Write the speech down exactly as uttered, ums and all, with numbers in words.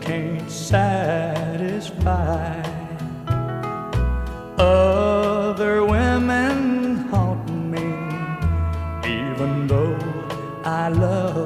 can't satisfy. Other women haunt me, even though I love